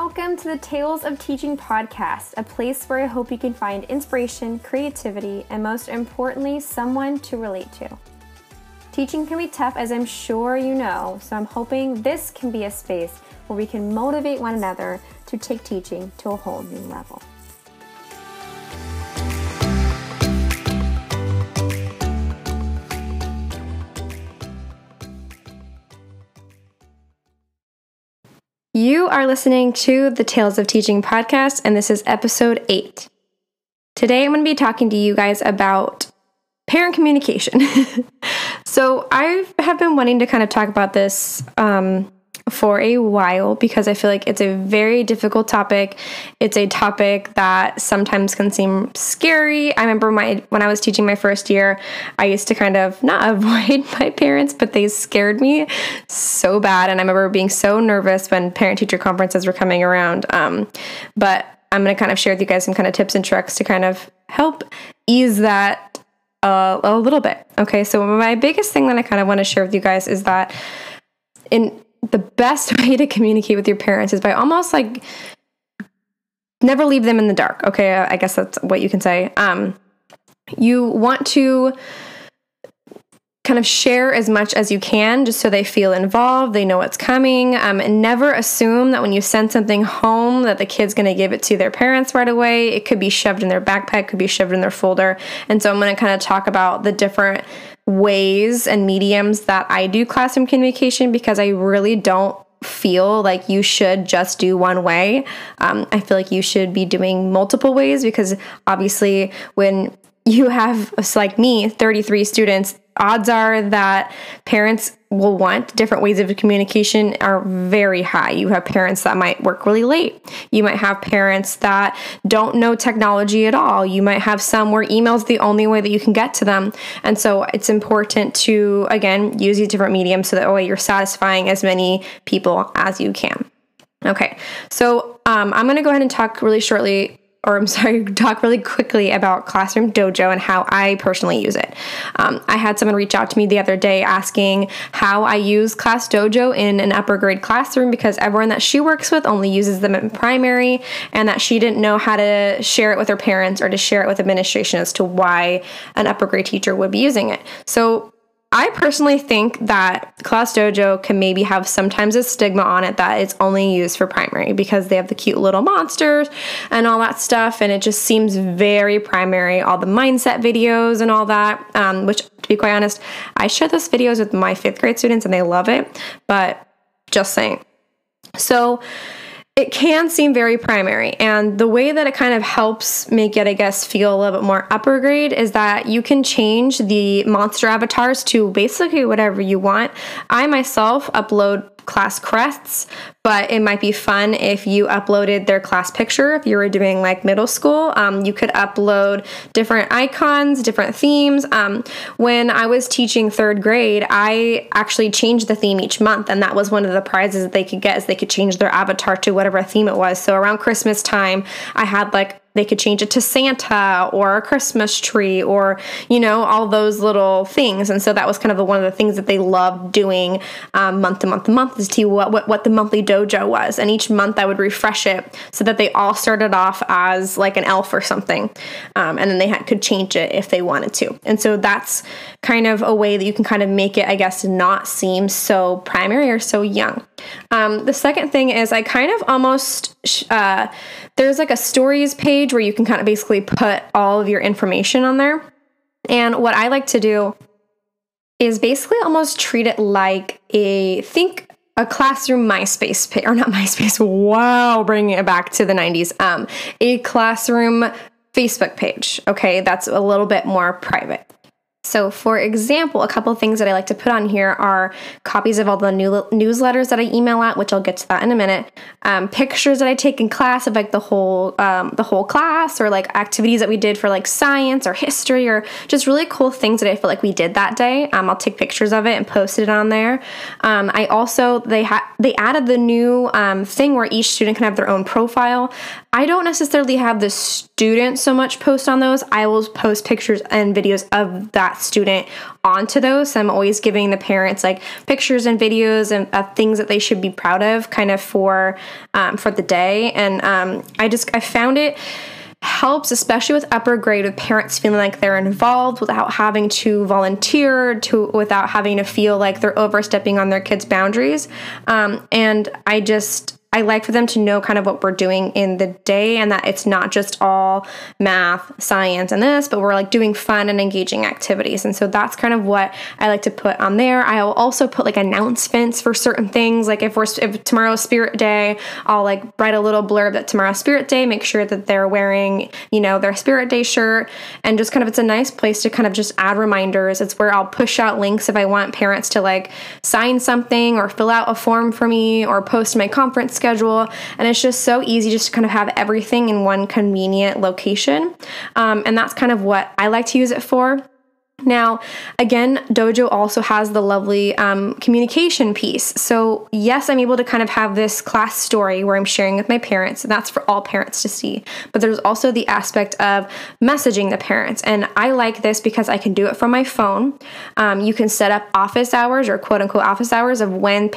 welcome to the Tales of Teaching podcast, a place where I hope you can find inspiration, creativity, and most importantly, someone to relate to. Teaching can be tough, as I'm sure you know, so I'm hoping this can be a space where we can motivate one another to take teaching to a whole new level. You are listening to the Tales of Teaching podcast, and this is episode 8. Today I'm going to be talking to you guys about parent communication. So I have been wanting to kind of talk about this for a while because I feel like it's a very difficult topic. It's a topic that sometimes can seem scary. I remember when I was teaching my first year, I used to kind of not avoid my parents, but they scared me so bad. And I remember being so nervous when parent-teacher conferences were coming around. But I'm going to kind of share with you guys some kind of tips and tricks to kind of help ease that a little bit. Okay, so my biggest thing that I kind of want to share with you guys is that the best way to communicate with your parents is by almost like never leave them in the dark. Okay, I guess that's what you can say. You want to kind of share as much as you can just so they feel involved, they know what's coming, and never assume that when you send something home that the kid's going to give it to their parents right away. It could be shoved in their backpack, could be shoved in their folder. And so I'm going to kind of talk about the different ways and mediums that I do classroom communication because I really don't feel like you should just do one way. I feel like you should be doing multiple ways because obviously when you have, like me, 33 students, odds are that parents will want different ways of communication are very high. You have parents that might work really late. You might have parents that don't know technology at all. You might have some where email is the only way that you can get to them. And so it's important to, again, use these different mediums so that way you're satisfying as many people as you can. Okay, so I'm going to go ahead and talk really quickly about Classroom Dojo and how I personally use it. I had someone reach out to me the other day asking how I use Class Dojo in an upper grade classroom because everyone that she works with only uses them in primary and that she didn't know how to share it with her parents or to share it with administration as to why an upper grade teacher would be using it. So I personally think that Class Dojo can maybe have sometimes a stigma on it that it's only used for primary because they have the cute little monsters and all that stuff, and it just seems very primary, all the mindset videos and all that, which, to be quite honest, I share those videos with my 5th grade students and they love it, but just saying. So it can seem very primary, and the way that it kind of helps make it, I guess, feel a little bit more upper grade is that you can change the monster avatars to basically whatever you want. I myself upload class crests, but it might be fun if you uploaded their class picture. If you were doing like middle school, you could upload different icons, different themes. When I was teaching 3rd grade, I actually changed the theme each month, and that was one of the prizes that they could get is they could change their avatar to whatever theme it was. So around Christmas time, I had they could change it to Santa or a Christmas tree or, all those little things. And so that was kind of one of the things that they loved doing month to month to month is to what the monthly dojo was. And each month I would refresh it so that they all started off as like an elf or something. And then they could change it if they wanted to. And so that's kind of a way that you can kind of make it, I guess, not seem so primary or so young. The second thing is I kind of almost, there's like a stories page where you can kind of basically put all of your information on there. And what I like to do is basically almost treat it like a classroom MySpace page, or not MySpace, wow, bringing it back to the 90s, a classroom Facebook page, okay? That's a little bit more private. So for example, a couple of things that I like to put on here are copies of all the newsletters that I email out, which I'll get to that in a minute. Pictures that I take in class of like the whole class, or like activities that we did for like science or history, or just really cool things that I feel like we did that day. I'll take pictures of it and post it on there. I also, they added the new thing where each student can have their own profile. I don't necessarily have the student so much post on those. I will post pictures and videos of that that student onto those. So I'm always giving the parents like pictures and videos and of things that they should be proud of kind of for the day. And I found it helps, especially with upper grade, with parents feeling like they're involved without having to volunteer, without having to feel like they're overstepping on their kids' boundaries. And I like for them to know kind of what we're doing in the day, and that it's not just all math, science, and this, but we're like doing fun and engaging activities. And so that's kind of what I like to put on there. I'll also put like announcements for certain things. Like if tomorrow's Spirit Day, I'll like write a little blurb that tomorrow's Spirit Day, make sure that they're wearing, their Spirit Day shirt, and just kind of, it's a nice place to kind of just add reminders. It's where I'll push out links if I want parents to like sign something or fill out a form for me or post my conference schedule. And it's just so easy just to kind of have everything in one convenient location. And that's kind of what I like to use it for. Now, again, Dojo also has the lovely communication piece. So yes, I'm able to kind of have this class story where I'm sharing with my parents, and that's for all parents to see. But there's also the aspect of messaging the parents. And I like this because I can do it from my phone. You can set up office hours or quote unquote office hours of when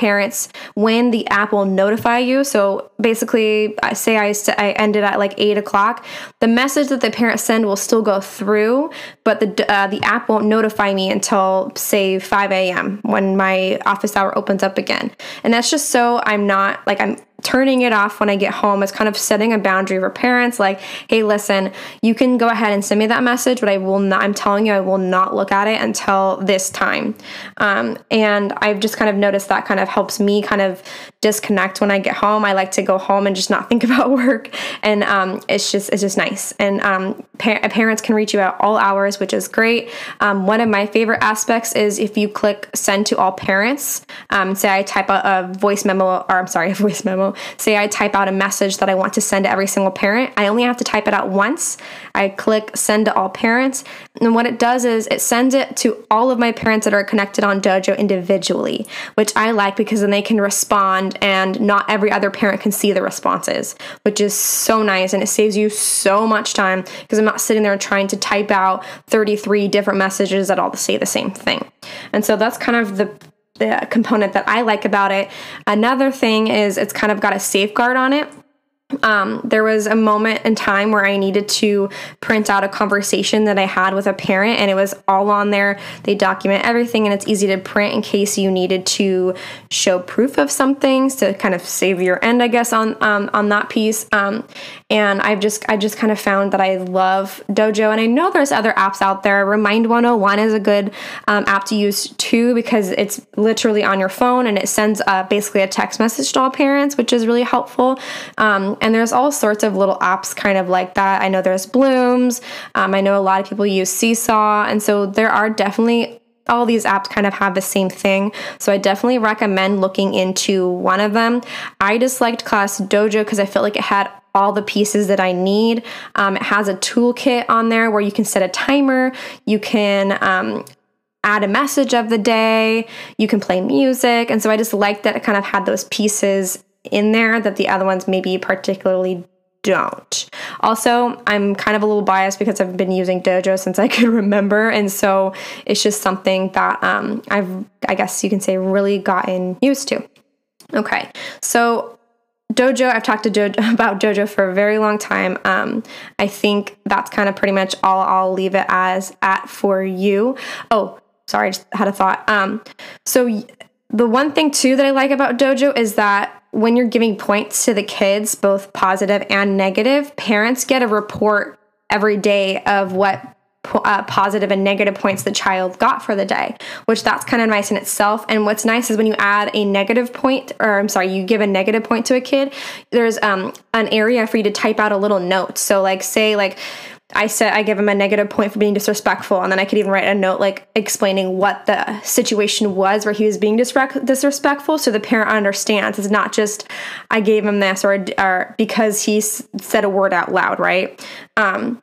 the app will notify you. So basically, I ended at like 8 o'clock. The message that the parents send will still go through, but the app won't notify me until, say, 5 a.m. when my office hour opens up again. And that's just so I'm turning it off when I get home. It's kind of setting a boundary for parents, like, hey, listen, you can go ahead and send me that message, but I'm telling you, I will not look at it until this time. And I've just kind of noticed that kind of helps me kind of disconnect when I get home. I like to go home and just not think about work. And it's just nice. And parents can reach you at all hours, which is great. One of my favorite aspects is if you click send to all parents, say I type out a voice memo, say I type out a message that I want to send to every single parent. I only have to type it out once. I click send to all parents. And what it does is it sends it to all of my parents that are connected on Dojo individually, which I like because then they can respond and not every other parent can see the responses, which is so nice. And it saves you so much time because I'm not sitting there trying to type out 33 different messages that all say the same thing. And so that's kind of the component that I like about it. Another thing is it's kind of got a safeguard on it. There was a moment in time where I needed to print out a conversation that I had with a parent, and it was all on there. They document everything, and it's easy to print in case you needed to show proof of something to kind of save your end, I guess, on that piece. And I just kind of found that I love Dojo, and I know there's other apps out there. Remind 101 is a good app to use too, because it's literally on your phone and it sends basically a text message to all parents, which is really helpful. And there's all sorts of little apps kind of like that. I know there's Blooms. I know a lot of people use Seesaw. And so there are definitely, all these apps kind of have the same thing. So I definitely recommend looking into one of them. I just liked Class Dojo because I felt like it had all the pieces that I need. It has a toolkit on there where you can set a timer. You can add a message of the day. You can play music. And so I just liked that it kind of had those pieces in there that the other ones maybe particularly don't. Also, I'm kind of a little biased because I've been using Dojo since I could remember, and so it's just something that I guess you can say, really gotten used to. Okay, so Dojo, I've talked about Dojo for a very long time. I think that's kind of pretty much all I'll leave it at for you. Oh, sorry, I just had a thought. So the one thing too that I like about Dojo is that when you're giving points to the kids, both positive and negative, parents get a report every day of what positive and negative points the child got for the day, which that's kind of nice in itself. And what's nice is when you add a negative point, you give a negative point to a kid, there's an area for you to type out a little note. So I give him a negative point for being disrespectful, and then I could even write a note explaining what the situation was where he was being disrespectful, so the parent understands. It's not just I gave him this or because he said a word out loud, right?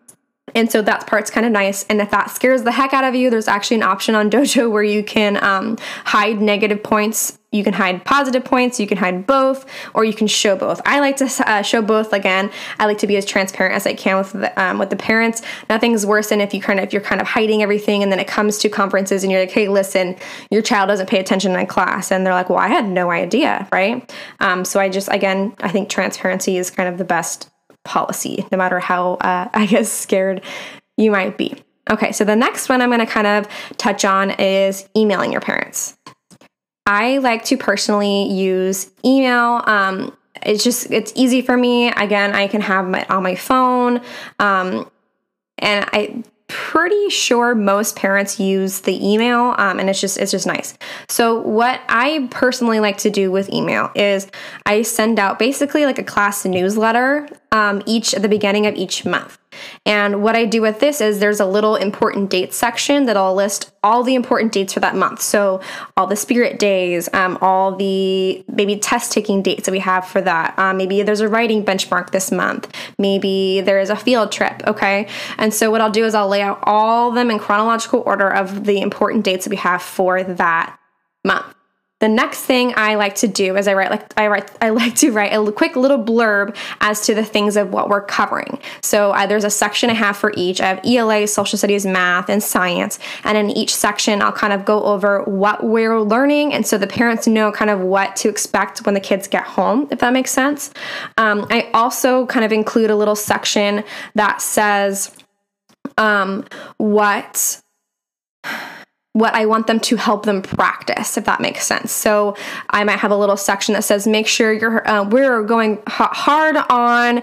And so that part's kind of nice. And if that scares the heck out of you, there's actually an option on Dojo where you can hide negative points. You can hide positive points. You can hide both, or you can show both. I like to show both. Again, I like to be as transparent as I can with the parents. Nothing's worse than if you're kind of hiding everything, and then it comes to conferences and you're like, hey, listen, your child doesn't pay attention in class, and they're like, well, I had no idea, right? So I think transparency is kind of the best policy, no matter how, scared you might be. Okay, so the next one I'm going to kind of touch on is emailing your parents. I like to personally use email. It's easy for me. Again, I can have it on my phone. And I'm pretty sure most parents use the email, and it's just nice. So what I personally like to do with email is I send out basically like a class newsletter at the beginning of each month. And what I do with this is there's a little important dates section that'll list all the important dates for that month. So all the spirit days, all the maybe test taking dates that we have for that. Maybe there's a writing benchmark this month. Maybe there is a field trip. Okay. And so what I'll do is I'll lay out all of them in chronological order of the important dates that we have for that month. The next thing I like to do is I like to write a quick little blurb as to the things of what we're covering. So there's a section I have for each. I have ELA, social studies, math, and science. And in each section, I'll kind of go over what we're learning. And so the parents know kind of what to expect when the kids get home, if that makes sense. I also kind of include a little section that says what I want them to help them practice, if that makes sense. So I might have a little section that says, make sure we're going hard on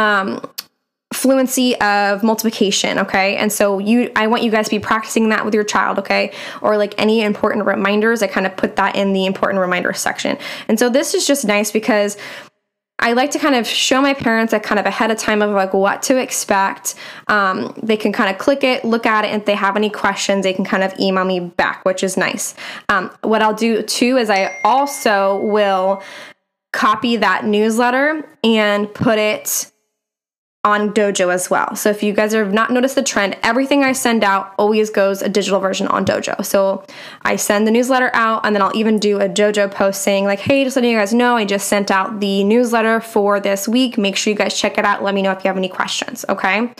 fluency of multiplication, okay? And so I want you guys to be practicing that with your child, okay? Or like any important reminders, I kind of put that in the important reminders section. And so this is just nice because I like to kind of show my parents kind of ahead of time of like what to expect. They can kind of click it, look at it, and if they have any questions, they can kind of email me back, which is nice. What I'll do too is I also will copy that newsletter and put it on Dojo as well. So if you guys have not noticed the trend, everything I send out always goes a digital version on Dojo. So I send the newsletter out, and then I'll even do a Dojo post saying like, hey, just letting you guys know, I just sent out the newsletter for this week. Make sure you guys check it out. Let me know if you have any questions, okay?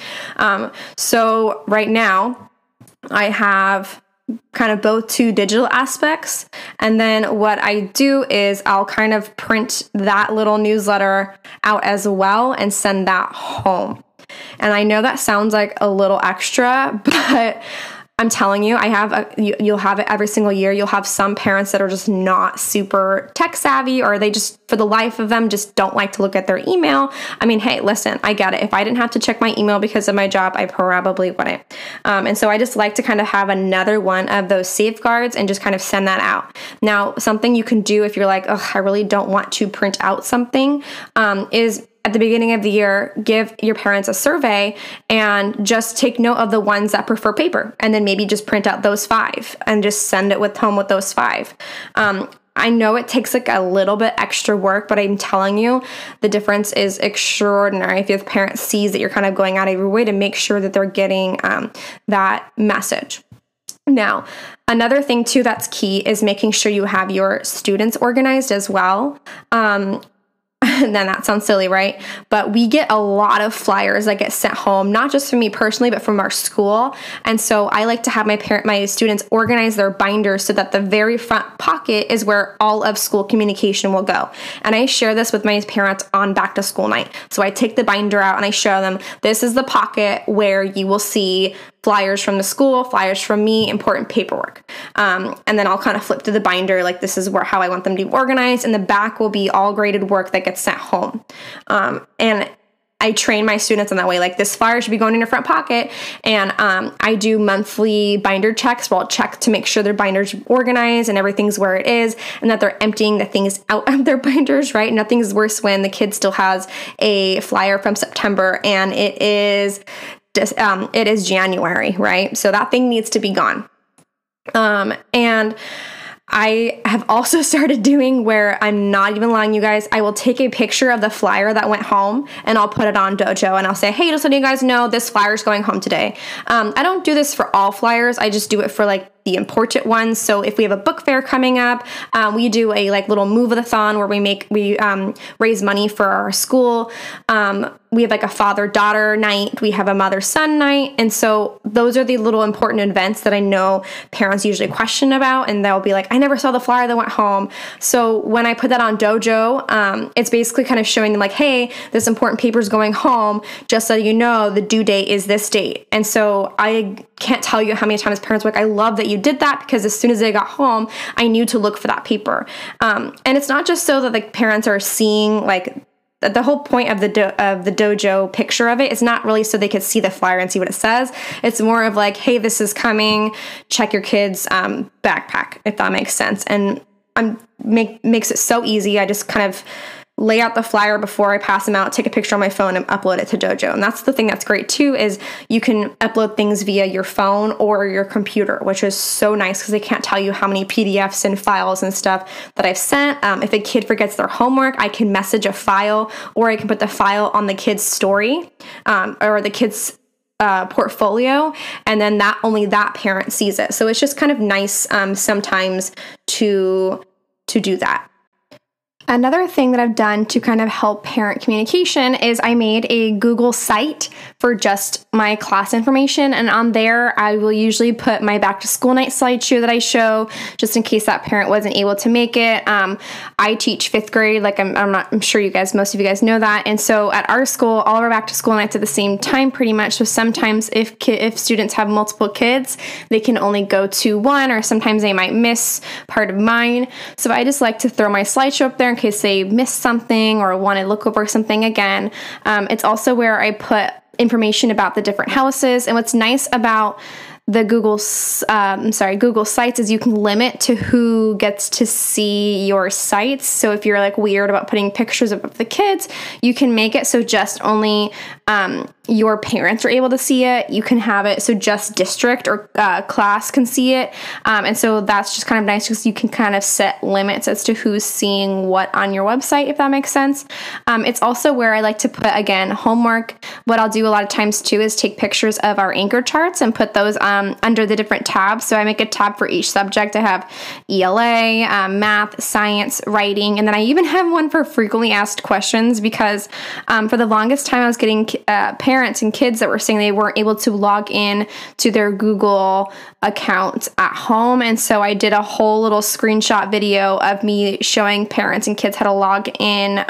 So right now I have kind of both two digital aspects. And then what I do is I'll kind of print that little newsletter out as well and send that home. And I know that sounds like a little extra, but I'm telling you, you'll have it every single year. You'll have some parents that are just not super tech savvy, or they just, for the life of them, just don't like to look at their email. I mean, hey, listen, I get it. If I didn't have to check my email because of my job, I probably wouldn't. And so I just like to kind of have another one of those safeguards and just kind of send that out. Now, something you can do if you're like, oh, I really don't want to print out something, is at the beginning of the year, give your parents a survey and just take note of the ones that prefer paper, and then maybe just print out those 5 and just send it home with those 5. I know it takes like a little bit extra work, but I'm telling you, the difference is extraordinary if your parent sees that you're kind of going out of your way to make sure that they're getting that message. Now, another thing too that's key is making sure you have your students organized as well. And then that sounds silly, right? But we get a lot of flyers that get sent home, not just from me personally, but from our school. And so I like to have my students organize their binders so that the very front pocket is where all of school communication will go. And I share this with my parents on back to school night. So I take the binder out and I show them, this is the pocket where you will see flyers from the school, flyers from me, important paperwork. And then I'll kind of flip to the binder, like this is how I want them to be organized. And the back will be all graded work that gets sent home. And I train my students in that way, like this flyer should be going in your front pocket. And I do monthly binder checks where I'll check to make sure their binder's organized and everything's where it is, and that they're emptying the things out of their binders, right? Nothing's worse when the kid still has a flyer from September and it is January, right? So that thing needs to be gone. And I have also started doing where I'm not even lying, you guys. I will take a picture of the flyer that went home and I'll put it on Dojo and I'll say, hey, just letting you guys know this flyer is going home today. I don't do this for all flyers. I just do it for like the important ones. So if we have a book fair coming up, we do a like little move-a-thon where we raise money for our school. We have like a father-daughter night. We have a mother-son night. And so those are the little important events that I know parents usually question about. And they'll be like, I never saw the flyer that went home. So when I put that on Dojo, it's basically kind of showing them like, hey, this important paper is going home. Just so you know, the due date is this date. And so I can't tell you how many times parents were like, I love that you did that, because as soon as they got home, I knew to look for that paper. And it's not just so that like parents are seeing like the whole point of the Dojo picture of it is not really so they could see the flyer and see what it says. It's more of like, hey, this is coming. Check your kid's backpack, if that makes sense. And makes it so easy. I just kind of lay out the flyer before I pass them out, take a picture on my phone, and upload it to Dojo. And that's the thing that's great too, is you can upload things via your phone or your computer, which is so nice because they can't tell you how many PDFs and files and stuff that I've sent. If a kid forgets their homework, I can message a file, or I can put the file on the kid's story or the kid's portfolio, and then only that parent sees it. So it's just kind of nice sometimes to do that. Another thing that I've done to kind of help parent communication is I made a Google site for just my class information. And on there, I will usually put my back to school night slideshow that I show, just in case that parent wasn't able to make it. I teach fifth grade, like I'm sure most of you guys know that. And so at our school, all of our back to school nights at the same time, pretty much. So sometimes if students have multiple kids, they can only go to one, or sometimes they might miss part of mine. So I just like to throw my slideshow up there in case they missed something or want to look over something again. It's also where I put information about the different houses. And what's nice about the Google Sites is you can limit to who gets to see your sites. So if you're like weird about putting pictures of the kids, you can make it so just only your parents are able to see it. You can have it so just district or class can see it. And so that's just kind of nice because you can kind of set limits as to who's seeing what on your website, if that makes sense. It's also where I like to put, again, homework. What I'll do a lot of times too is take pictures of our anchor charts and put those under the different tabs. So I make a tab for each subject. I have ELA, math, science, writing, and then I even have one for frequently asked questions because for the longest time I was getting parents and kids that were saying they weren't able to log in to their Google account at home. And so I did a whole little screenshot video of me showing parents and kids how to log in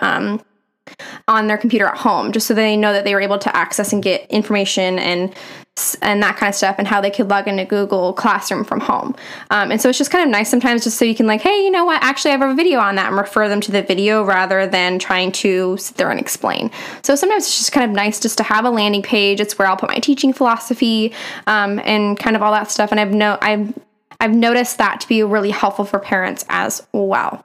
on their computer at home, just so they know that they were able to access and get information and that kind of stuff, and how they could log into Google Classroom from home. And so it's just kind of nice sometimes just so you can like, hey, you know what, actually I have a video on that, and refer them to the video rather than trying to sit there and explain. So sometimes it's just kind of nice just to have a landing page. It's where I'll put my teaching philosophy and kind of all that stuff. And I've noticed that to be really helpful for parents as well.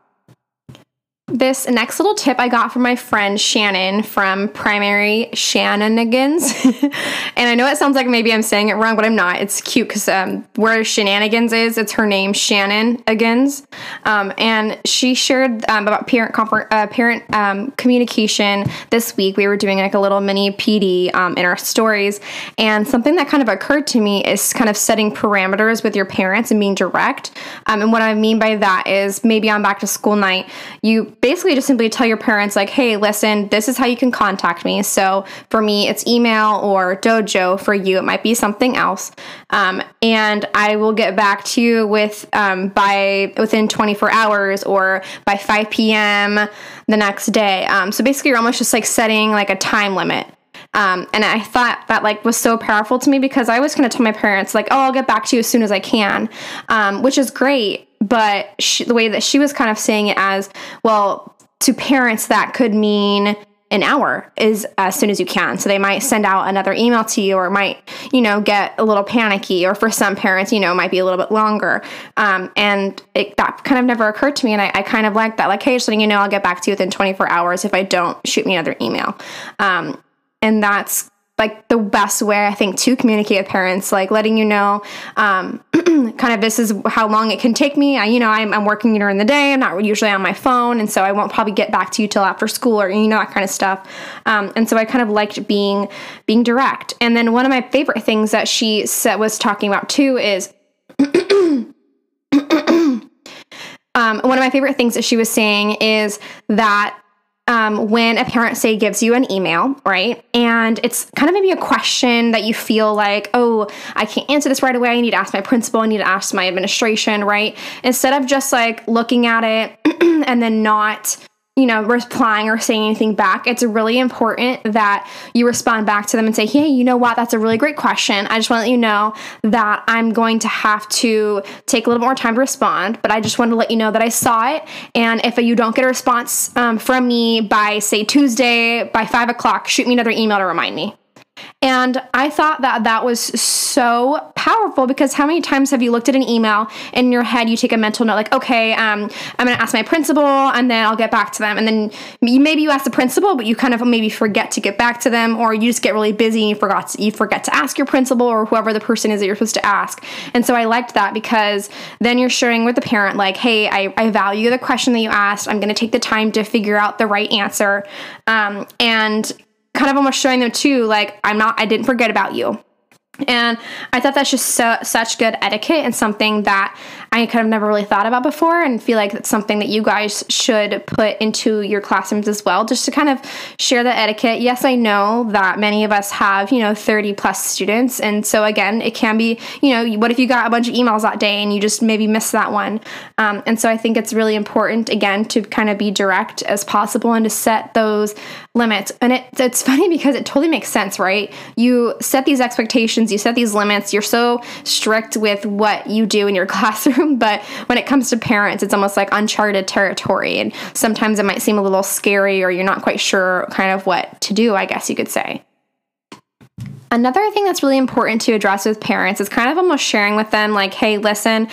This next little tip I got from my friend Shannon from Primary Shenanigans. And I know it sounds like maybe I'm saying it wrong, but I'm not. It's cute because where Shenanigans is, it's her name, Shenanigans. And she shared about parent communication this week. We were doing like a little mini PD in our stories. And something that kind of occurred to me is kind of setting parameters with your parents and being direct. And what I mean by that is maybe on back to school night, you basically just simply tell your parents like, hey, listen, this is how you can contact me. So for me, it's email or Dojo. For you, it might be something else. And I will get back to you within 24 hours or by 5 p.m. the next day. So basically you're almost just like setting like a time limit. And I thought that like was so powerful to me because I was going to tell my parents like, oh, I'll get back to you as soon as I can, which is great. But the way that she was kind of saying it as, well, to parents, that could mean an hour is as soon as you can. So they might send out another email to you, or might, get a little panicky. Or for some parents, it might be a little bit longer. And that kind of never occurred to me. And I kind of like that, like, hey, just letting you know, I'll get back to you within 24 hours. If I don't, shoot me another email. And that's like the best way I think to communicate with parents, like letting you know, kind of this is how long it can take me. I'm working during the day. I'm not usually on my phone. And so I won't probably get back to you till after school or, that kind of stuff. And so I kind of liked being direct. And then one of my favorite things that she was talking about too is, one of my favorite things that she was saying is that when a parent, say, gives you an email, right, and it's kind of maybe a question that you feel like, oh, I can't answer this right away. I need to ask my principal. I need to ask my administration, right? Instead of just like looking at it and then not replying or saying anything back, it's really important that you respond back to them and say, hey, you know what? That's a really great question. I just want to let you know that I'm going to have to take a little more time to respond, but I just wanted to let you know that I saw it. And if you don't get a response from me by, say, Tuesday by 5:00, shoot me another email to remind me. And I thought that was so powerful, because how many times have you looked at an email and in your head you take a mental note like, okay, I'm going to ask my principal and then I'll get back to them. And then maybe you ask the principal, but you kind of maybe forget to get back to them, or you just get really busy and you forget to ask your principal or whoever the person is that you're supposed to ask. And so I liked that, because then you're sharing with the parent like, hey, I value the question that you asked. I'm going to take the time to figure out the right answer. And kind of almost showing them too, like, I didn't forget about you. And I thought that's just such good etiquette, and something that I kind of never really thought about before, and feel like it's something that you guys should put into your classrooms as well, just to kind of share the etiquette. Yes, I know that many of us have, 30 plus students. And so again, it can be, what if you got a bunch of emails that day and you just maybe missed that one? And so I think it's really important, again, to kind of be direct as possible and to set those limits. And it's funny because it totally makes sense, right? You set these expectations, you set these limits, you're so strict with what you do in your classroom, but when it comes to parents, it's almost like uncharted territory. And sometimes it might seem a little scary, or you're not quite sure kind of what to do, I guess you could say. Another thing that's really important to address with parents is kind of almost sharing with them like, hey, listen,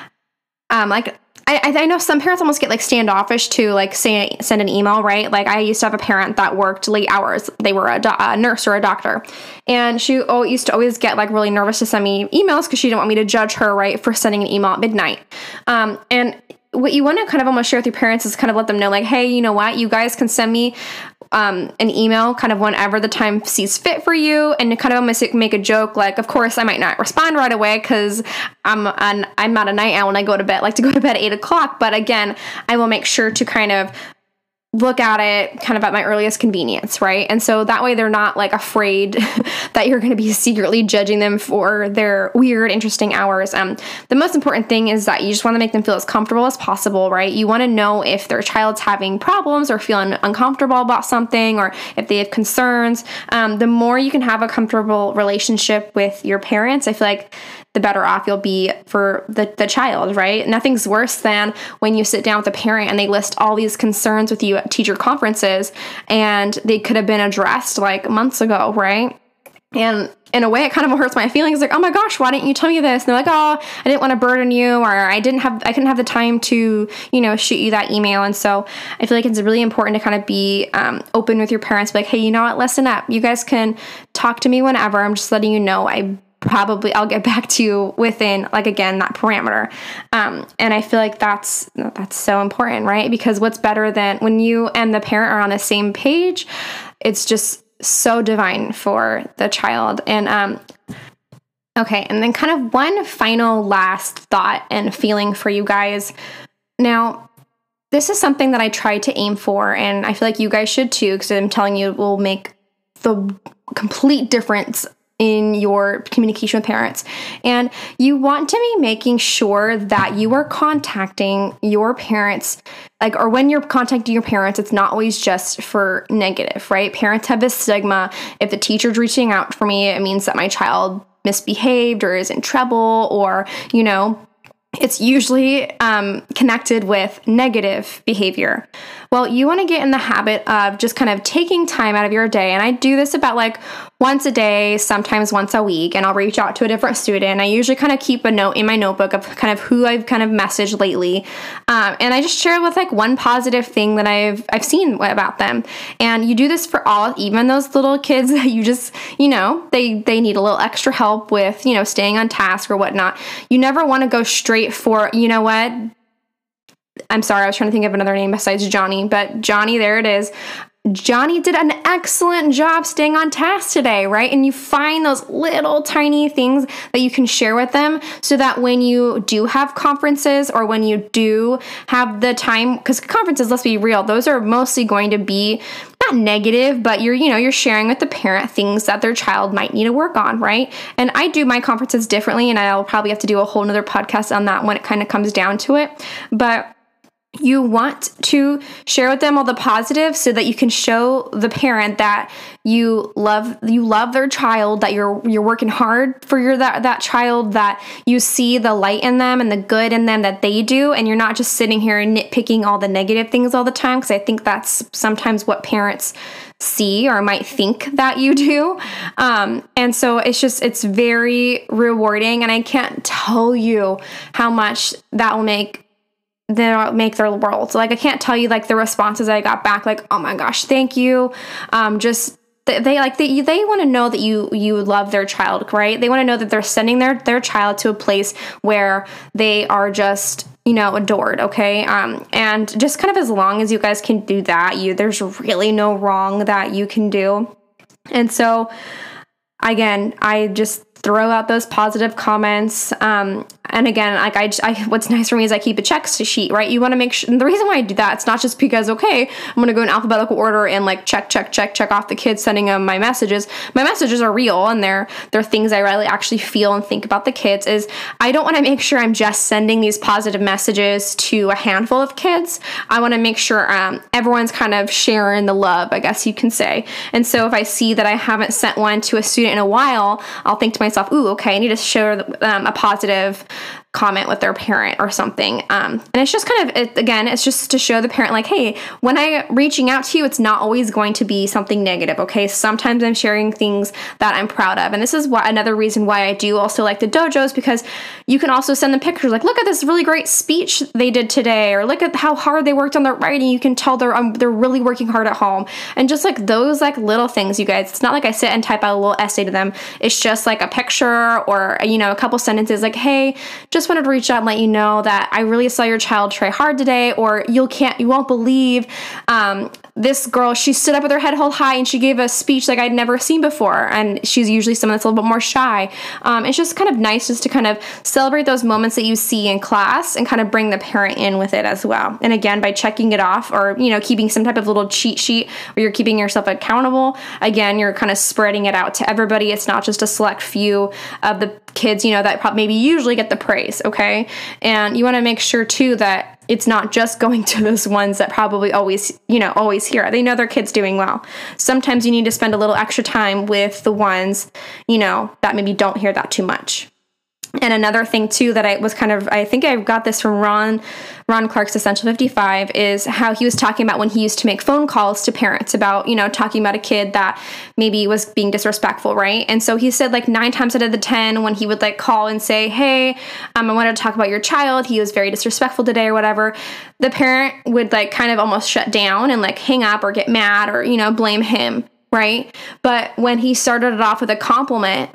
I know some parents almost get like standoffish to like send an email, right? Like I used to have a parent that worked late hours. They were a nurse or a doctor. And she used to always get like really nervous to send me emails because she didn't want me to judge her, right, for sending an email at midnight. And what you want to kind of almost share with your parents is kind of let them know like, hey, you know what? You guys can send me an email kind of whenever the time sees fit for you, and to kind of almost make a joke like, of course I might not respond right away because I'm not a night owl and I like to go to bed at 8:00, but again, I will make sure to kind of look at it kind of at my earliest convenience, right? And so that way they're not like afraid that you're going to be secretly judging them for their weird, interesting hours. The most important thing is that you just want to make them feel as comfortable as possible, right? You want to know if their child's having problems or feeling uncomfortable about something, or if they have concerns. The more you can have a comfortable relationship with your parents, I feel like the better off you'll be for the child, right? Nothing's worse than when you sit down with a parent and they list all these concerns with you at teacher conferences, and they could have been addressed like months ago, right? And in a way, it kind of hurts my feelings. Like, oh my gosh, why didn't you tell me this? And they're like, oh, I didn't want to burden you, or I couldn't have the time to, shoot you that email. And so I feel like it's really important to kind of be open with your parents. Be like, hey, you know what? Listen up. You guys can talk to me whenever. I'm just letting you know I'll get back to you within, like, again, that parameter. And I feel like that's so important, right? Because what's better than when you and the parent are on the same page? It's just so divine for the child. And okay, and then kind of one final last thought and feeling for you guys. Now, this is something that I try to aim for, and I feel like you guys should too, because I'm telling you, it will make the complete difference in your communication with parents. And you want to be making sure that you are contacting your parents, or when you're contacting your parents, it's not always just for negative, right? Parents have this stigma. If the teacher's reaching out for me, it means that my child misbehaved or is in trouble, or, it's usually connected with negative behavior. Well, you want to get in the habit of just kind of taking time out of your day. And I do this about like once a day, sometimes once a week, and I'll reach out to a different student. I usually kind of keep a note in my notebook of kind of who I've kind of messaged lately. And I just share with like one positive thing that I've seen about them. And you do this for all, even those little kids that you just, they need a little extra help with, staying on task or whatnot. You never want to go straight for, you know what? I'm sorry, I was trying to think of another name besides Johnny, but Johnny, there it is. Johnny did an excellent job staying on task today, right? And you find those little tiny things that you can share with them so that when you do have conferences or when you do have the time, because conferences, let's be real, those are mostly going to be not negative, but you're sharing with the parent things that their child might need to work on, right? And I do my conferences differently, and I'll probably have to do a whole nother podcast on that when it kind of comes down to it. But you want to share with them all the positives so that you can show the parent that you love their child, that you're working hard for that child, that you see the light in them and the good in them that they do, and you're not just sitting here nitpicking all the negative things all the time, because I think that's sometimes what parents see or might think that you do. And so it's very rewarding, and I can't tell you how much that will make their world. So, like, I can't tell you like the responses I got back, like, oh my gosh, thank you. Just they want to know that you love their child, right? They want to know that they're sending their child to a place where they are just adored. Okay. And just kind of as long as you guys can do that, there's really no wrong that you can do. And so again, I just throw out those positive comments. And again, like what's nice for me is I keep a check sheet, right? You want to make sure, and the reason why I do that, it's not just because, okay, I'm going to go in alphabetical order and like check off the kids, sending them my messages. My messages are real, and they're things I really actually feel and think about the kids. Is I don't want to make sure I'm just sending these positive messages to a handful of kids. I want to make sure everyone's kind of sharing the love, I guess you can say. And so if I see that I haven't sent one to a student in a while, I'll think to myself, ooh, okay, I need to share a positive comment with their parent or something. And it's just kind of, it's just to show the parent, like, hey, when I'm reaching out to you, it's not always going to be something negative, okay? Sometimes I'm sharing things that I'm proud of. And this is another reason why I do also like the dojos, because you can also send them pictures, like, look at this really great speech they did today, or look at how hard they worked on their writing. You can tell they're really working hard at home. And just like those like little things, you guys, it's not like I sit and type out a little essay to them. It's just like a picture or, a couple sentences like, hey, just wanted to reach out and let you know that I really saw your child try hard today, or you won't believe this girl, she stood up with her head held high and she gave a speech like I'd never seen before. And she's usually someone that's a little bit more shy. It's just kind of nice just to kind of celebrate those moments that you see in class and kind of bring the parent in with it as well. And again, by checking it off or, keeping some type of little cheat sheet where you're keeping yourself accountable, again, you're kind of spreading it out to everybody. It's not just a select few of the kids, that maybe usually get the praise, okay? And you want to make sure too that it's not just going to those ones that probably always hear it. They know their kid's doing well. Sometimes you need to spend a little extra time with the ones, that maybe don't hear that too much. And another thing too that I think I got this from Ron Clark's Essential 55, is how he was talking about when he used to make phone calls to parents about, talking about a kid that maybe was being disrespectful, right? And so he said like 9 times out of the 10, when he would like call and say, hey, I wanted to talk about your child, he was very disrespectful today or whatever, the parent would like kind of almost shut down and like hang up or get mad or, blame him, right? But when he started it off with a compliment,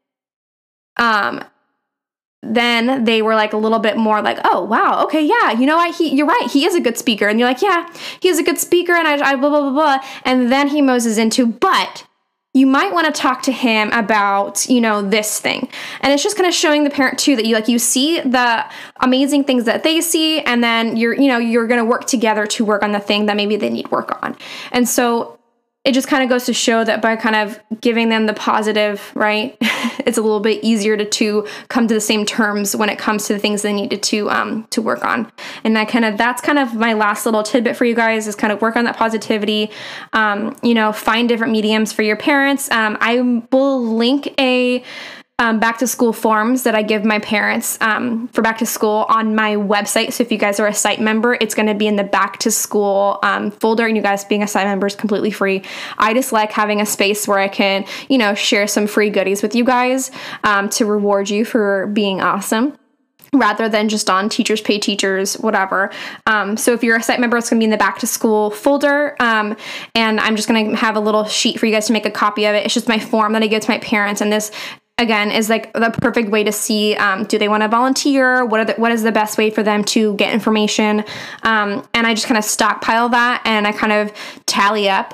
then they were like a little bit more like, oh, wow, okay, yeah, you know what, you're right, he is a good speaker. And you're like, yeah, he is a good speaker, and I blah, blah, blah, blah. And then he moses into, but you might want to talk to him about, this thing. And it's just kind of showing the parent too that you see the amazing things that they see, and then you're going to work together to work on the thing that maybe they need work on. And so it just kind of goes to show that by kind of giving them the positive, right, it's a little bit easier to come to the same terms when it comes to the things they needed to work on. And that's kind of my last little tidbit for you guys, is kind of work on that positivity. Find different mediums for your parents. I will link a back to school forms that I give my parents for back to school on my website. So if you guys are a site member, it's going to be in the back to school folder, and you guys being a site member is completely free. I just like having a space where I can, share some free goodies with you guys to reward you for being awesome, rather than just on Teachers Pay Teachers, whatever. So if you're a site member, it's going to be in the back to school folder. And I'm just going to have a little sheet for you guys to make a copy of it. It's just my form that I give to my parents. And this, again, is like the perfect way to see, do they want to volunteer? What is the best way for them to get information? And I just kind of stockpile that, and I kind of tally up,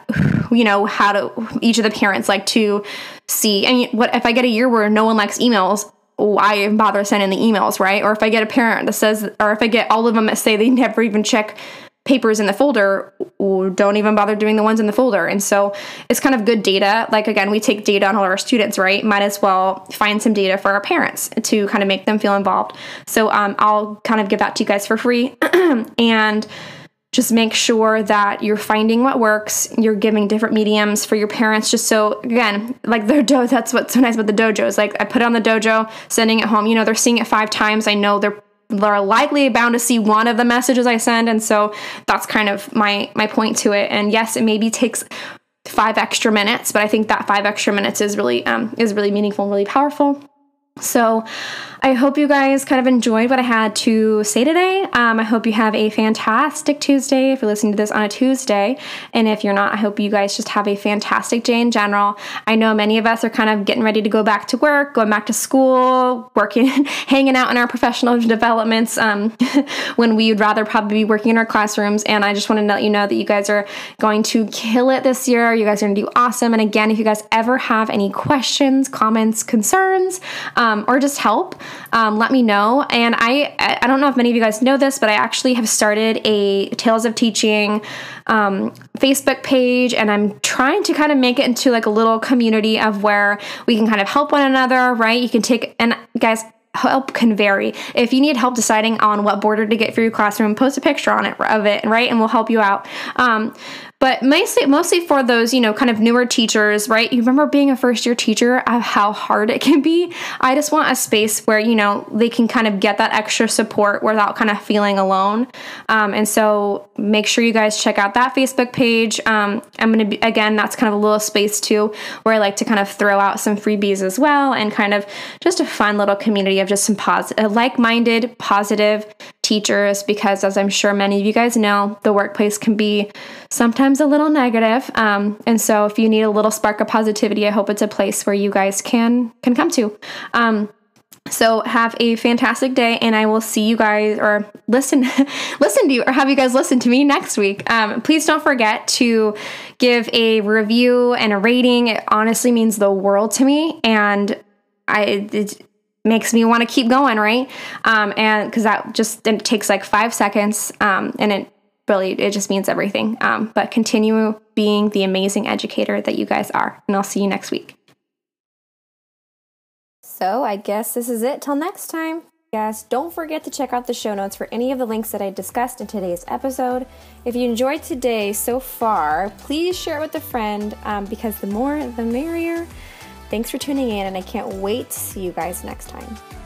how do each of the parents like to see. I mean, what if I get a year where no one likes emails? Why bother sending the emails, right? Or if I get a parent that says, or if I get all of them that say they never even check papers in the folder, don't even bother doing the ones in the folder. And so it's kind of good data. Like, again, we take data on all our students, right? Might as well find some data for our parents to kind of make them feel involved. So I'll kind of give that to you guys for free. And just make sure that you're finding what works. You're giving different mediums for your parents, just so, again, like that's what's so nice about the dojo is, like, I put it on the dojo, sending it home. They're seeing it 5 times. I know they're likely bound to see one of the messages I send, and so that's kind of my point to it. And yes, it maybe takes 5 extra minutes, but I think that 5 extra minutes is really meaningful and really powerful. So I hope you guys kind of enjoyed what I had to say today. I hope you have a fantastic Tuesday if you're listening to this on a Tuesday. And if you're not, I hope you guys just have a fantastic day in general. I know many of us are kind of getting ready to go back to work, going back to school, working, hanging out in our professional developments when we would rather probably be working in our classrooms. And I just want to let you know that you guys are going to kill it this year. You guys are going to do awesome. And again, if you guys ever have any questions, comments, concerns, or just help, let me know. And I don't know if many of you guys know this, but I actually have started a Tales of Teaching Facebook page, and I'm trying to kind of make it into like a little community of where we can kind of help one another, right? You can take, and guys, help can vary. If you need help deciding on what border to get for your classroom, post a picture on it of it, right? And we'll help you out. But mostly for those, kind of newer teachers, right? You remember being a first-year teacher, of how hard it can be. I just want a space where, they can kind of get that extra support without kind of feeling alone. And so make sure you guys check out that Facebook page. I'm going to be, again, that's kind of a little space too, where I like to kind of throw out some freebies as well, and kind of just a fun little community of just some like-minded, positive teachers, because as I'm sure many of you guys know, the workplace can be sometimes a little negative. And so if you need a little spark of positivity, I hope it's a place where you guys can come to. So have a fantastic day, and I will see you guys, or listen to you, or have you guys listen to me next week. Please don't forget to give a review and a rating. It honestly means the world to me, and it makes me want to keep going, right? And because it takes like 5 seconds, and it just means everything. But continue being the amazing educator that you guys are, and I'll see you next week. So I guess this is it till next time. Guys, don't forget to check out the show notes for any of the links that I discussed in today's episode. If you enjoyed today so far, please share it with a friend, because the more the merrier. Thanks for tuning in, and I can't wait to see you guys next time.